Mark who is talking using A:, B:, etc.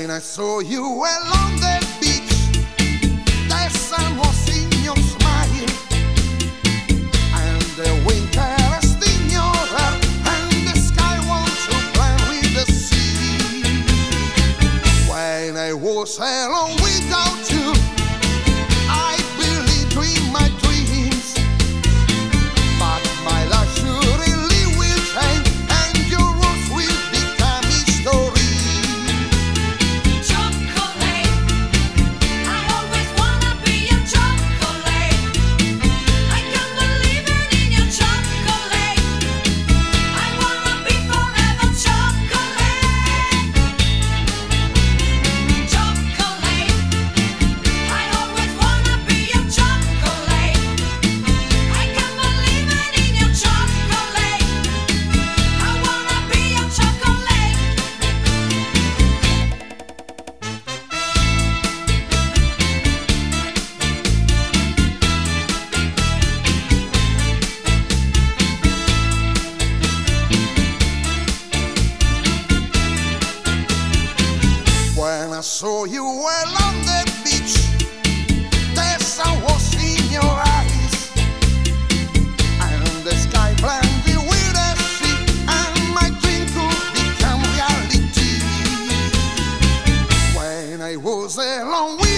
A: When I saw you along the beach, the sun was in your smile, and the winter is in your heart, and the sky wants to blend with the sea. When I was alone without you, I believed in my dreams, but my life surely will change, and your words will become history. When I saw you along the beach, the sun was in your eyes, and the sky blended with the sea, and my dream could become reality. When I was alone with